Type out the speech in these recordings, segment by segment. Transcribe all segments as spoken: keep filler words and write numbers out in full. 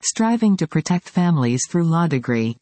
Striving to Protect Families Through Law Degree.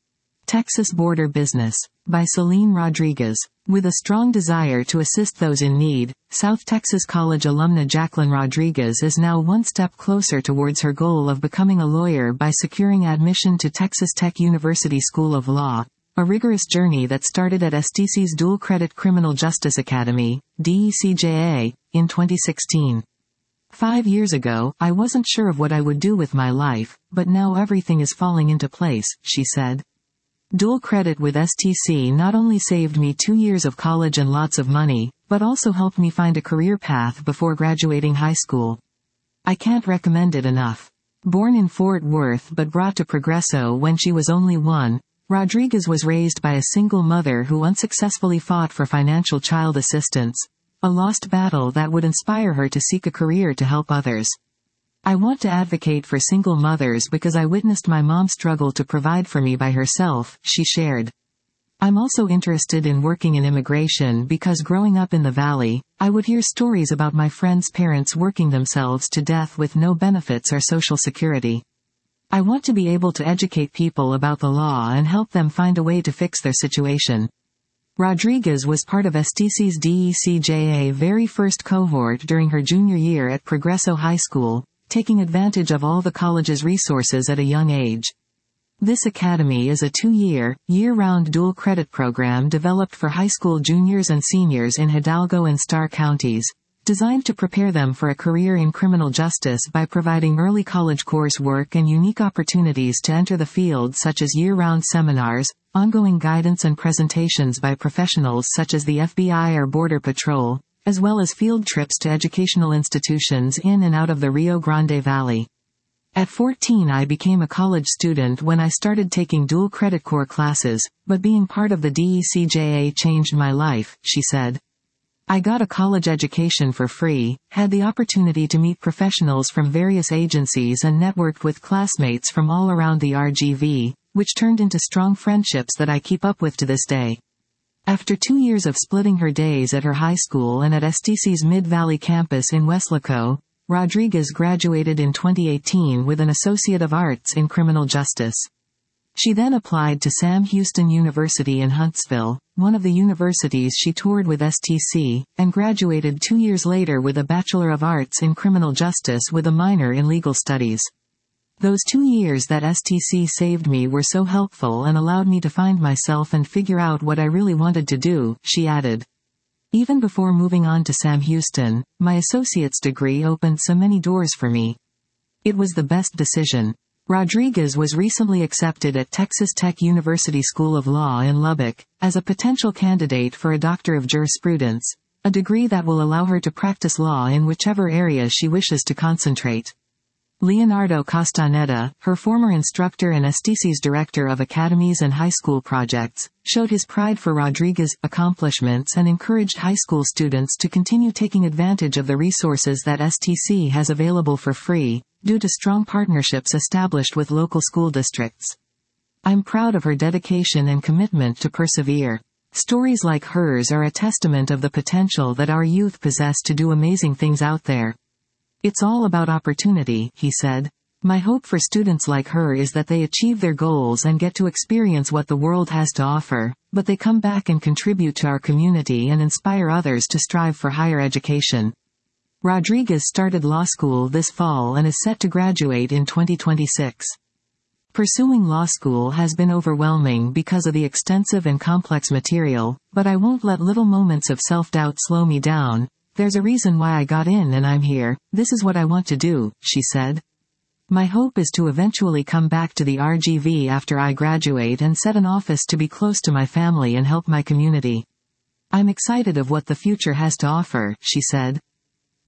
Texas Border Business. By Celine Rodriguez. With a strong desire to assist those in need, South Texas College alumna Jacqueline Rodriguez is now one step closer towards her goal of becoming a lawyer by securing admission to Texas Tech University School of Law, a rigorous journey that started at S T C's Dual Credit Criminal Justice Academy, D E C J A, in twenty sixteen. Five years ago, I wasn't sure of what I would do with my life, but now everything is falling into place, she said. Dual credit with S T C not only saved me two years of college and lots of money, but also helped me find a career path before graduating high school. I can't recommend it enough. Born in Fort Worth but brought to Progresso when she was only one, Rodriguez was raised by a single mother who unsuccessfully fought for financial child assistance, a lost battle that would inspire her to seek a career to help others. I want to advocate for single mothers because I witnessed my mom struggle to provide for me by herself, she shared. I'm also interested in working in immigration because growing up in the Valley, I would hear stories about my friends' parents working themselves to death with no benefits or Social Security. I want to be able to educate people about the law and help them find a way to fix their situation. Rodriguez was part of S T C's D E C J A very first cohort during her junior year at Progresso High School, taking advantage of all the college's resources at a young age. This academy is a two-year, year-round dual credit program developed for high school juniors and seniors in Hidalgo and Starr counties, designed to prepare them for a career in criminal justice by providing early college coursework and unique opportunities to enter the field such as year-round seminars, ongoing guidance and presentations by professionals such as the F B I or Border Patrol, as well as field trips to educational institutions in and out of the Rio Grande Valley. At fourteen I became a college student when I started taking dual credit core classes, but being part of the D E C J A changed my life, she said. I got a college education for free, had the opportunity to meet professionals from various agencies and networked with classmates from all around the R G V, which turned into strong friendships that I keep up with to this day. After two years of splitting her days at her high school and at S T C's Mid-Valley campus in Weslaco, Rodriguez graduated in twenty eighteen with an Associate of Arts in Criminal Justice. She then applied to Sam Houston University in Huntsville, one of the universities she toured with S T C, and graduated two years later with a Bachelor of Arts in Criminal Justice with a minor in Legal Studies. Those two years that S T C saved me were so helpful and allowed me to find myself and figure out what I really wanted to do, she added. Even before moving on to Sam Houston, my associate's degree opened so many doors for me. It was the best decision. Rodriguez was recently accepted at Texas Tech University School of Law in Lubbock, as a potential candidate for a Doctor of Jurisprudence, a degree that will allow her to practice law in whichever area she wishes to concentrate. Leonardo Castaneda, her former instructor and S T C's Director of Academies and High School Projects, showed his pride for Rodriguez's accomplishments and encouraged high school students to continue taking advantage of the resources that S T C has available for free, due to strong partnerships established with local school districts. I'm proud of her dedication and commitment to persevere. Stories like hers are a testament of the potential that our youth possess to do amazing things out there. It's all about opportunity, he said. My hope for students like her is that they achieve their goals and get to experience what the world has to offer, but they come back and contribute to our community and inspire others to strive for higher education. Rodriguez started law school this fall and is set to graduate in twenty twenty-six. Pursuing law school has been overwhelming because of the extensive and complex material, but I won't let little moments of self-doubt slow me down. There's a reason why I got in and I'm here, this is what I want to do, she said. My hope is to eventually come back to the R G V after I graduate and set an office to be close to my family and help my community. I'm excited of what the future has to offer, she said.